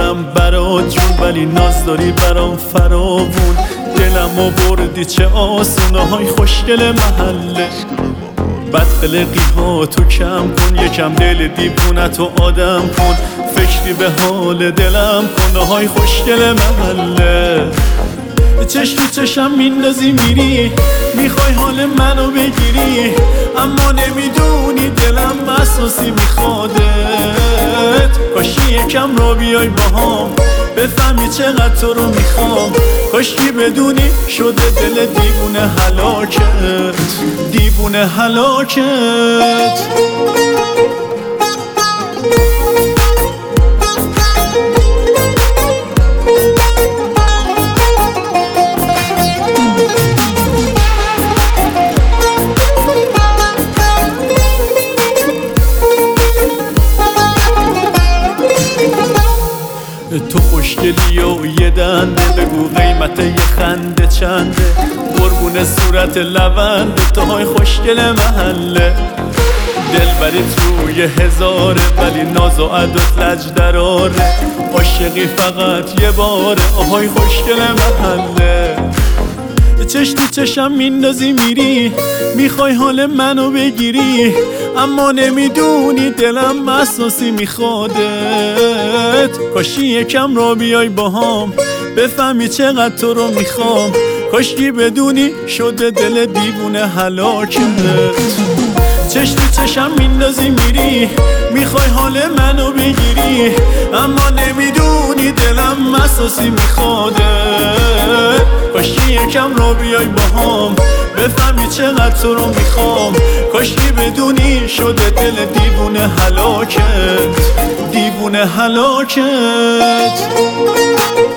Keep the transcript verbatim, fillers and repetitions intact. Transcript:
میکنم برات جون، ولی ناز داری برام فراوون. دلمو بردی چه آسونه های خوشگل محله. بد قلقی ها تو کم کن، یکم دل دیوونتو آدم کن. فکری به حال دلم کن های خوشگل محله. چشم تو چشم میندازی میری، میخوای حال منو بگیری، اما نمیدونی دلم اساسی میخوادت. کاشی یکم را بیای باهام، بفهمی چقدر تو رو میخوام. کاشکی بدونی شده دل دیوونه هلاکت، دیوونه هلاکت. تو خوشگلی و یه دنده، بگو قیمت یه خنده چنده. قربون صورت لبنده تو های خوشگل محله. دلبری توی هزاره ولی ناز و عدت لج دراره. عاشقی فقط یه باره آهای خوشگل محله. چش تو چشم میندازی میری، میخوای حال منو بگیری، اما نمیدونی دلم اساسی میخوادت. کاشی یکم را بیای باهام، بفهمی چقدر تو رو میخوام. کاشکی بدونی شده دل دیوونه هلاکت. چش تو چشم میندازی میری، میخوای حال منو بگیری، اما نمیدونی دلم اساسی میخوادت. کاشکی یکم را بیای باهام، بفهمی چقدر تو رو میخوام. کاشکی بدونی شده دل دیوونه هلاکت، دیوونه هلاکت.